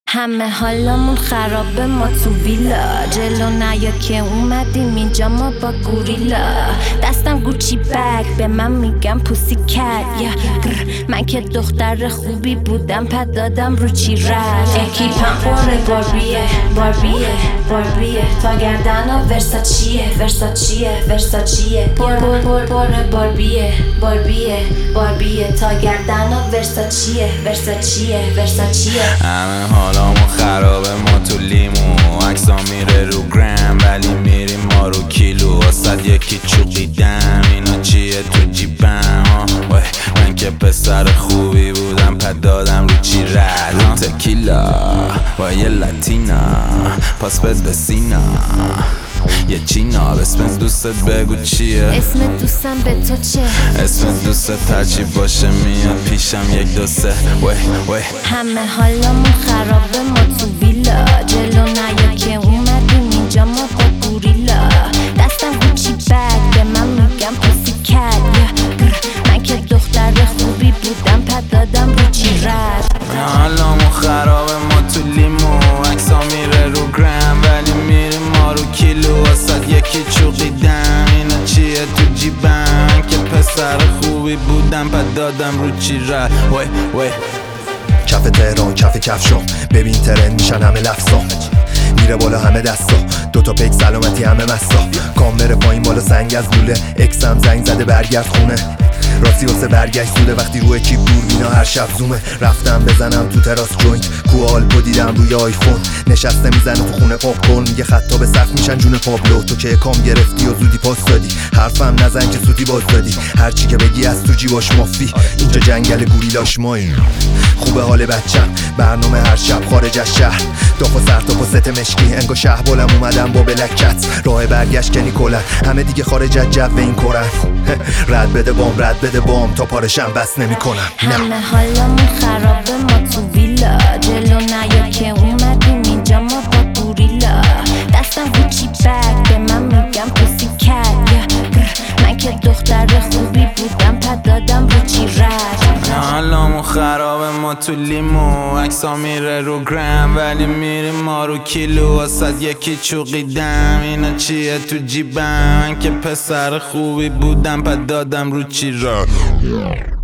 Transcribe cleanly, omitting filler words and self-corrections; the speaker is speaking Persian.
همه حالمون خرابه، ما تو ویلا. جلو نیا که اومدیم اینجا ما با گوریلا. دستم گوچی بگ، به من میگم پوسی کت. من که دختر خوبی بودم، پد دادم رو چی رد. اکیپم پر باربیه باربیه باربیه، تا گردن ورساچیه ورساچیه ورساچیه. پر باربیه باربیه باربیه، تا گردن ورساچیه ورساچیه ورساچیه. همه حالامو خرابه، ما تو لیمو. عکسا میره رو گرم ولی میریم ما رو کیلو. واسد یکی چوقیدم، اینا چیه تو جیبم؟ من که پسر خوبی بودم، پد دادم رو چی رد. تکیلا و یه لاتینا، پاس بد به سینا. یه چینا اسم دوستت بگو چیه؟ اسم دوستم به تو چه؟ اسم دوستت هرچی باشه میاد پیشم، یک دو سه. وی همه حالمون خرابه، ما تو ویلا. جلو نیا که اومدیم اینجا ما با گوریلا. دستم گوچی بگ، به من میگم پوسی کت. من که دختر خوبی بودم، پد دادم رو چی رد. حالمون خرابه، ما تو لیمو. عکسا میره رو گرم ولی میریم ما رو کیلو. واسد یکی چوقیدم، اینا چیه تو جیبم؟ که پسر خوبی بودم، پد دادم رو چی رد. وی کف تهران کف کفشام، ببین ترند میشن همه لفظام. میره بالا همه دستا، دوتا پیک سلامتی همه مستا. کامره پایین بالا سنگ از لوله، اکسم زنگ زده برگرد خونه. راستی واسه برگشت زوده، وقتی روی کیپ دوربینا هر شب زومه. رفتم بزنم تو تراس جوینت، کوالپو دیدم روی آیفون. نشسته میزنه تو خونه پاپ کن، میگه خطا به سقف میشن جون پابلو. تو که کام گرفتی و زودی پاس دادی، حرفم نزن که سودی باز دادی. هرچی که بگی از تو جیباش مافی، اینجا جنگل گوریلاش ماییم. خوبه حال بچم، برنامه هر شب خارج از شهر. داف و سر تا ست مشکی، انگا شهر بولم اومدم با بلکت. راه برگشت کنی کلن، همه دیگه خارج از جو این کرن. رد بده بام تا پارشم بس نمی کنم. همه حالمون خرابه، ما تو ویلا. جلو نیا که اومدیم اینجا ما با گوریلا. دستم گوچی بگ، به من میگم پوسی کت. من که دختر خوبی بودم، پد دادم رو چی رد. حالمون خرابه، ما تو لیمو. عکسا میره رو گرم ولی میریم ما رو کیلو. واسد یکی چوقیدم، اینا چیه تو جیبم؟ من که پسر خوبی بودم، پد دادم رو چی رد.